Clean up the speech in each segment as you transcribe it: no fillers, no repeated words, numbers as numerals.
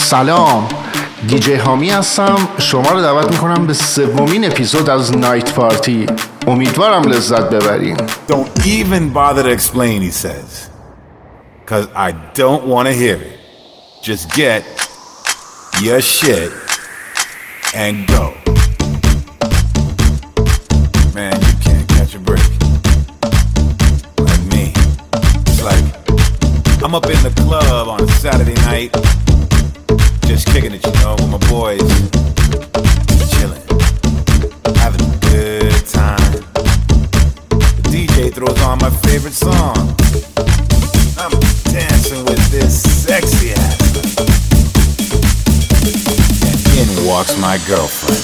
سلام، دیجی هامی هستم. شما رو دعوت میکنم به سومین اپیزود از نایت پارتی. امیدوارم لذت ببرین. Don't even bother to explain, he says, cause I don't want to hear it. Just get your shit and go. Man, you can't catch a break like me. It's like I'm up in the club on a Saturday night, just kicking it, you know, with my boys, chilling, having a good time. The DJ throws on my favorite song. I'm dancing with this sexy ass, and in walks my girlfriend.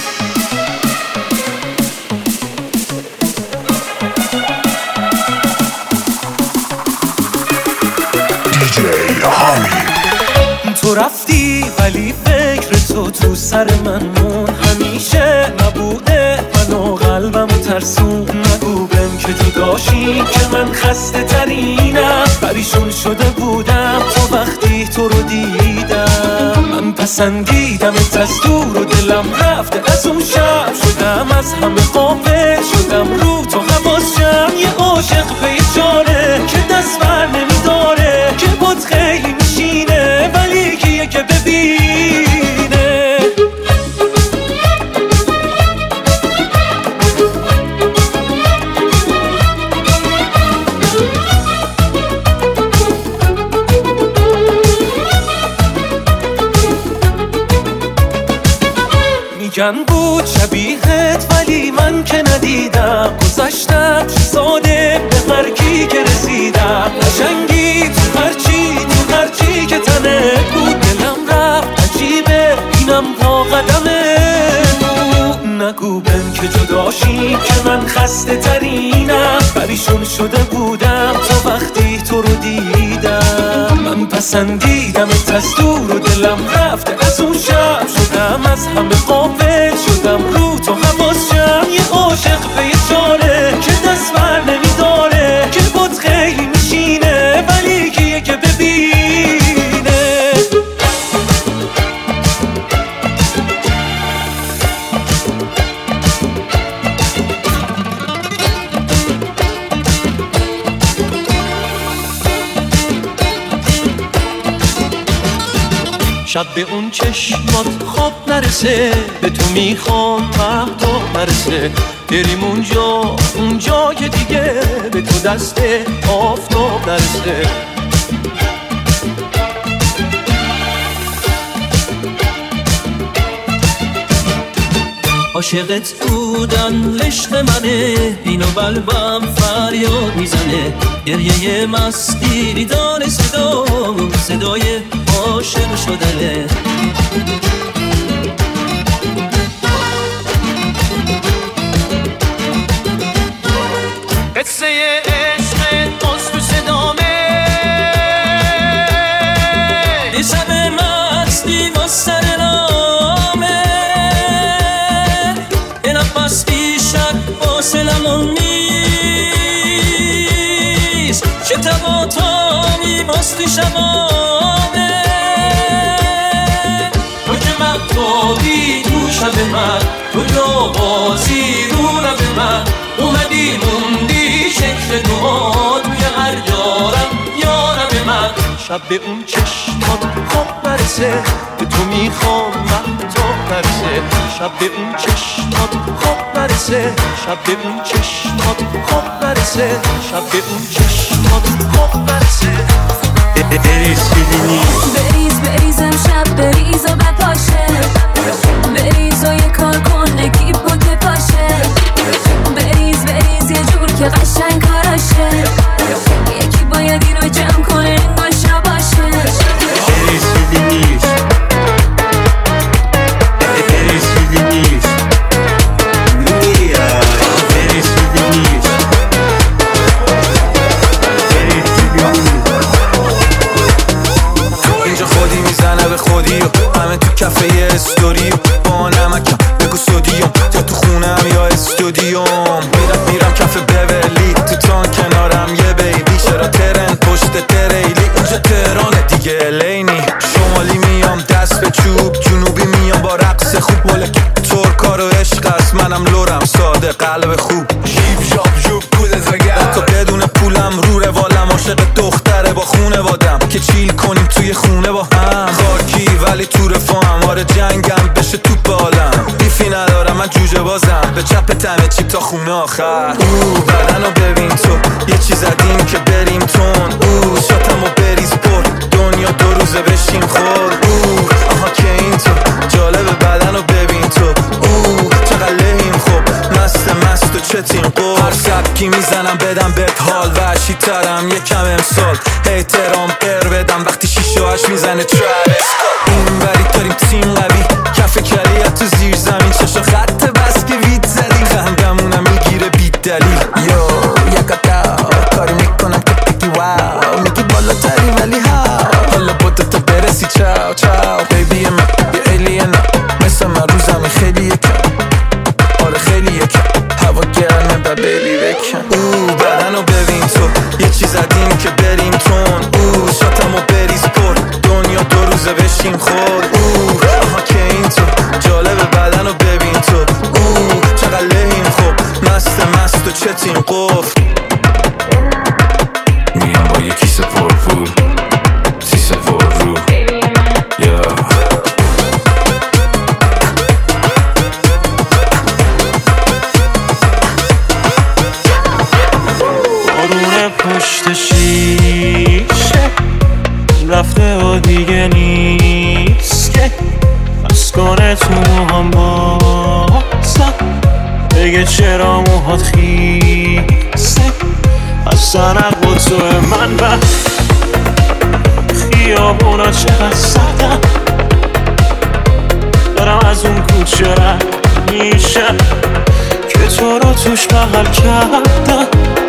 تو رفتی ولی فکر تو سر من مون، همیشه نبوده منو قلبم ترسون. نگو بهم که جداشی که من خسته ترینم، پریشون شده بودم تا وقتی تو رو دیدم. من پسندیدمت از دور و دلم رفته از اون شب، شدم از همه غافل، شدم رو تو حواسم. یه عاشق پیچاره که دست بر نمیداره، که بات خیلی میشینه ولی کیه که ببینه. میگن بود شبیهت ولی من که ندیدم، گذشتم ساده به هرکی که رسیدم. قشنگی تو هرچی که تنه بود، دلم رفت عجیبه اینم با قدمه بود. نگو بهم که جداشی که من خسته ترینم، پریشون شده بودم تا وقتی تو رو دیدم. من پسندیدمت از دور و دلم رفته از اون شب، شدم از همه غافل، شدم رو تو حواسم. یه عاشق بیچاره که دست بر نمیداره، که بات خیلی میشینه ولی کیه که ببینه. شب به اون چشمات خواب نرسه، به تو میخوام مهتاب نرسه. بریم اونجا که دیگه به تو دست آفتاب نرسه. عاشقت بودن عشق منه، اینو قلبم فریاد میزنه. گریه مستی میدانه صدای عاشق شدنه. قصه عشقت باز تو صدامه، یه شب مستی با سر نامه. یه نفس بیشک فاصلمون نیست، چه تباتا میباستی شبانه. تو که مقتابی تو شب من، تو جوازی رو لب من. اومدی موندی شکل دعا توی هر جارم یارم من. شب به اون چشمات خواب نرسه، به تو میخوام مهتاب نرسه. شب به اون چشمات خواب نرسه، شب به اون چشمات خواب نرسه. شب به اون چشمات خواب نرسه. بریز امشب بریز و بپاشه، بریز و یه کار کن نگیب و که پاشه. بریز یه جور که قشنگ کاراشه، یکی باید اینو جمع کنه انگار شباشه. بریز ببینیش، بریز ببینیش، بریز ببینیش، اینجا خودی میزنه به خودی و همه تو کفه یه استوری و با نمکم بگو سودیوم، یا تو خونم یا استودیوم. میرم کف بولی تو تان کنارم یه بیبی، چرا ترند پشت تریلی اینجا تهرانه دیگه الینی. شمالی میام چوب جنوبی میام با رقص خوب مالک ترکا رو عشق است منم لورم ساده قلب خوب شیب شاب جوب کود زگر تا بدون پولم رو روالم عاشق دختره با خونه وادم که چیل کنیم توی خونه با هم خاکی ولی تو رفاهم آره جنگم بشه تو بالم بیفی ندارم من جوجه بازم به چپ تمه چیپ تا خونه آخر بدنو ببین تو یه چیز زدیم که بریم تون شاتمو بریز پر دنیا دو روزه بشیم خور آها که این تو جالب بدنو ببین تو چقدر لحیم خوب مست و چتیم قول هر سبکی میزنم بدم بهت حال وحشی ترم یکم امسال احترام بدم وقتی 6 و 8 میزنه ترابیس این وری داریم تیم قوی کف کلیت تو زیر زمین چشا خط بس که وید زدیم خندمونم میگیره بیت دلیل یکتا کاری میکنم که بگی واو میگی بالا تری ولی ها حالا بوده تا برسی چاو چاو بیبی من یه ایلین مثل من رو زمین خیلی یکم آره خیلی یکم هوا گرمه و بیبی بکن بدنو ببین تو یه چیز زدیم که بریم تون شاتمو بریز پر دنیا دو روزه بشیم خور آها که این تو جالب بدنو ببین تو چقدر لحیم خوب مست و چتیم قفل میام با یه کیسه پرپول سیسه پر رو بارون پشت شیشه رفته و دیگه نیست که بس کنه تو موهام بازم بگه چرا موهات خیسه از تنق و تو من به خیابونا چقدر سردم دارم از اون کوچه رد میشم که تو رو توش بغل کردم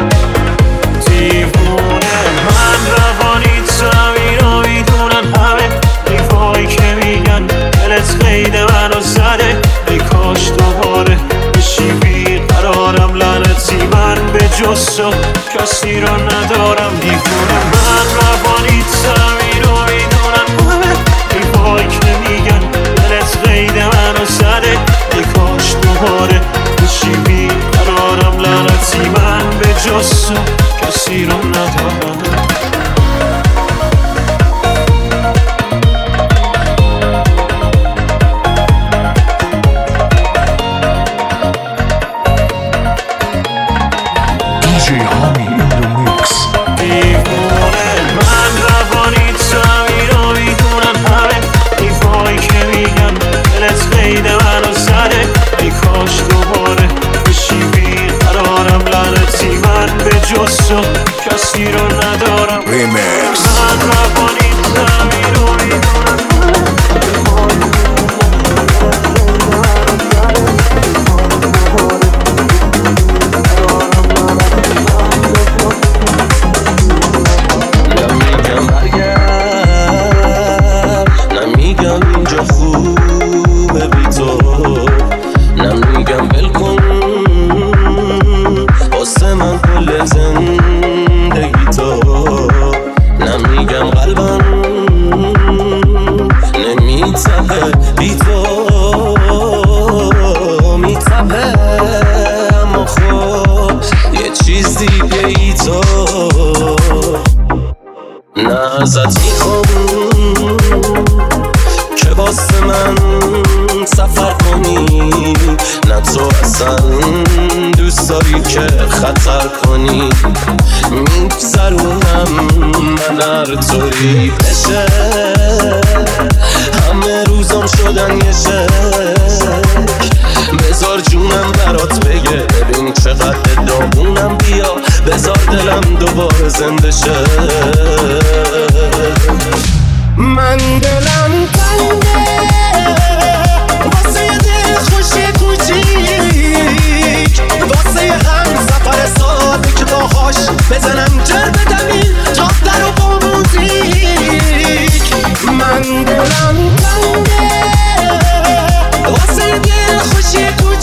دیوونه من روانی زمین رو میدونن همه دیوایی که میگن دلت قید منو زده ای کاش دوباره بشی بیقرارم لعنتی من به جز تو کسی رو ندارم دیوونه من روانی زمین رو میدونن همه دیوایی که میگن دلت قید منو زده ای کاش دوباره بشی بیقرارم لعنتی من به جز تو کسی رو ندارم DJ Homie in the mix. دیوونه من روانی زمین رو میدونم همه دیوایی که میگن دلت قید منو زده ای کاش دوباره بشی بیقرارم لعنتی من به جز تو کسی رو ندارم Remix من روانی زمین رو میدونم نمیگم برگرد نمیگم اینجا خوبه بی تو نمیگم بلکن واسه من کل زندگی تو نمیگم قلبم نمیتپه بی تو میتپه اما خب یه چیز دیگه ای تو نه ازت میخوام که واسه من سفر کنی نه تو اصلا دوست داری که خطر کنی میگذرونم من هر طوری بشه همه روزام شدن یه شک بذار جونم برات بگه ببین چقدر داغونم بیا بذار دلم دوباره زنده شه من دلم تنگه واسه یه دل خوش کوچیک واسه یه هم سفر ساده که باهاش بزنم جر بدمین جاب در و با موزیک من دلم تنگه واسه یه دل خوش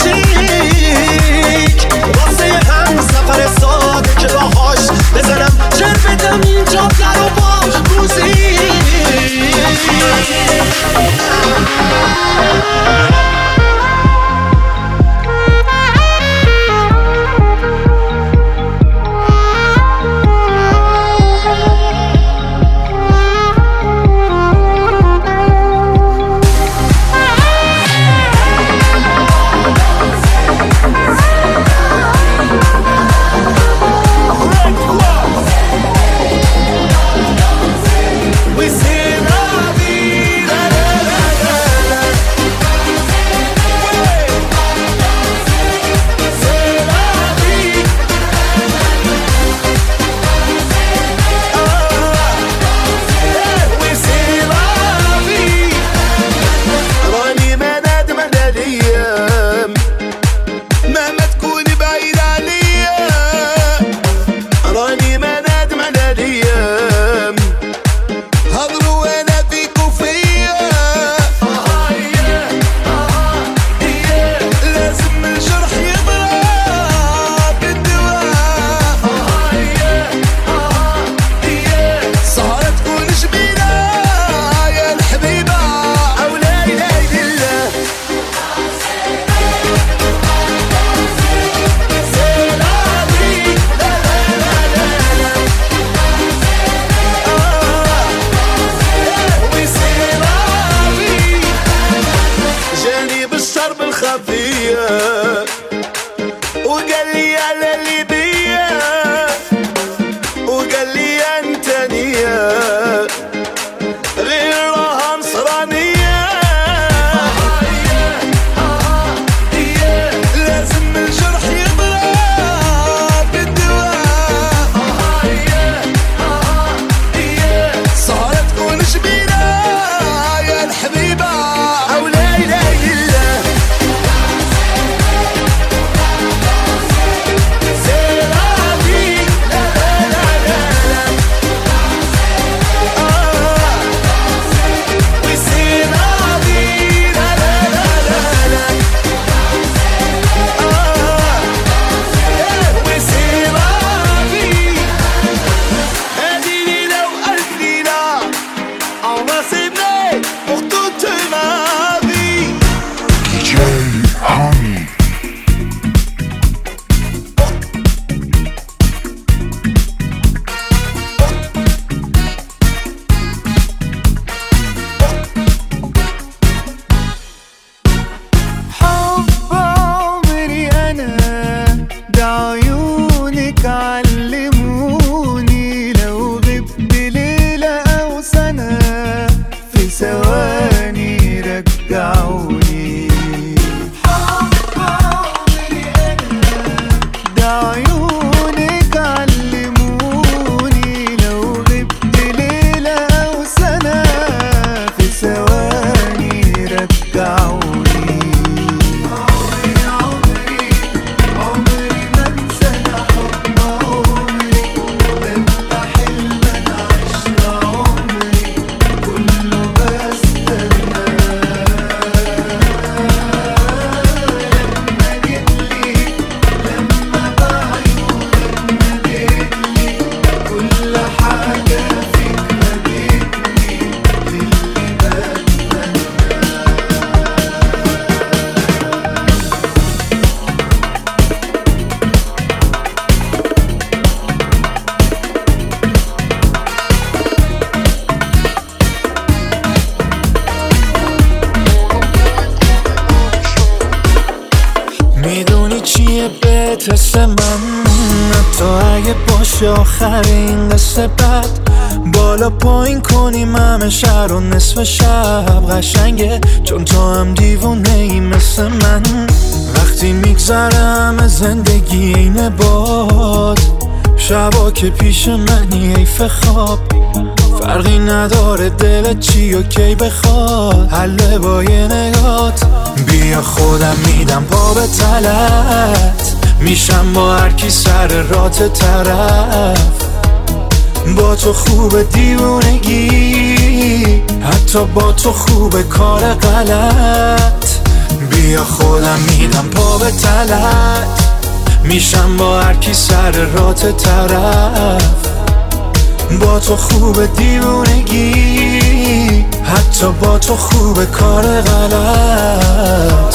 کوچیک واسه یه هم سفر ساده که باهاش بزنم جر بدمین جاب در و با موزیک تست من، حتی اگه باشه آخر این قصه بد. بالا پایین کنیم همه شهر و نصف شب قشنگه، چون تو هم دیوونه ای مثل من. وقتی میگذرم زندگی اینه باد، شبا که پیش منی حیف خواب. فرقی نداره دلت چی و کی بخواد، حله با یه نگات. بیا خودم میدم پا به تلت، میشم با هر کی سر رات طرف. با تو خوب دیوونگی، حتی با تو خوب کار غلط. بیا خودم میدم پا به تلت، میشم با هر کی سر رات طرف. با تو خوب دیوونگی، حتی با تو خوب کار غلط.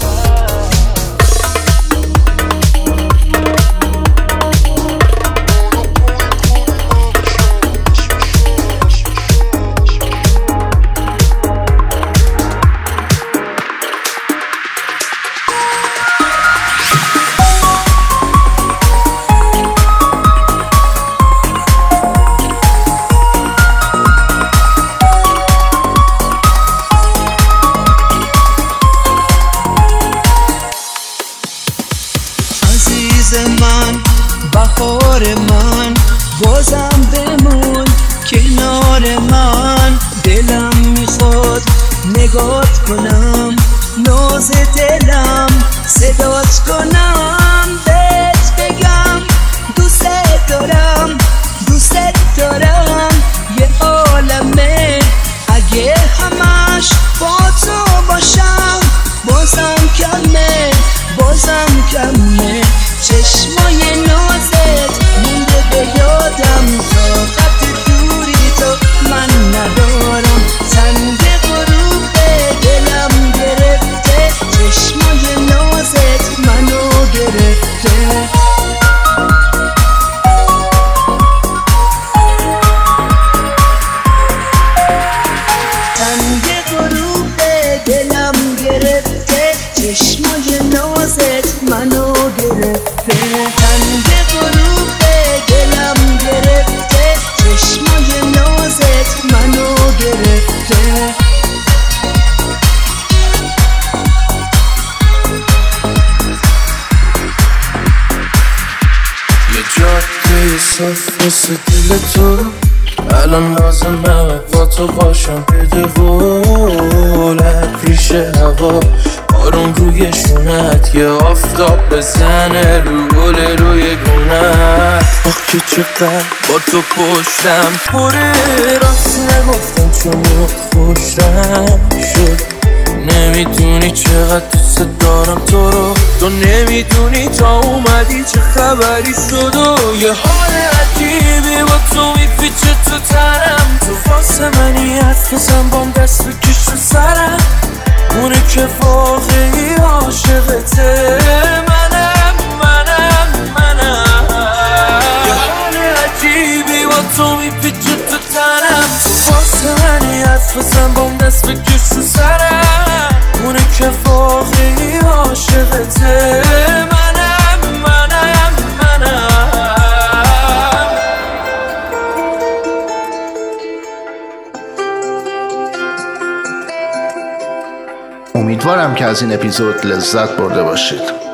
من بهار من، بازم بمون کنار من. دلم میخواد نگات کنم، ناز دلم صدات کنم. بهت بگم دوست دارم، دوست دارم. یه عالمه اگه همش با تو باشم، بازم کمه، بازم کمه. چشمای نازت مونده به یادم، طاقت دوری تو من ندارم. تنگ غروب دلم گرفته، چشمای نازت منو گرفته. تنگ غروب دلم گرفته، چشمای نازت منو گرفته. تنگ غروب دلم گرفته، چشمای نازت منو گرفته. یه جاده صاف واسه دل تو، الان لازمه با تو باشم. بده قولت ریشه هوا آروم روی شونت، یه آفتاب بزنه رو گل روی گونت. آخ که چقدر با تو پشتم پره، راست نگفتم چون خوشم شد. نمیدونی چقدر دوست دارم تو رو، تو نمیدونی تا اومدی چه خبری شد. و یه حال عجیبی با تو میپیچه تو تنم. تو واسه منی حرف بزن بام دست بکش رو سرم. اونه که واقعی عاشقته منم، منم، منم. یه حال عجیبی با تو میپیچه تو تنم. تو واسه منی حرف بزن بام دست بکش رو سرم. اونه که واقعی عاشقته منم، منم، منم. امیدوارم که از این اپیزود لذت برده باشید.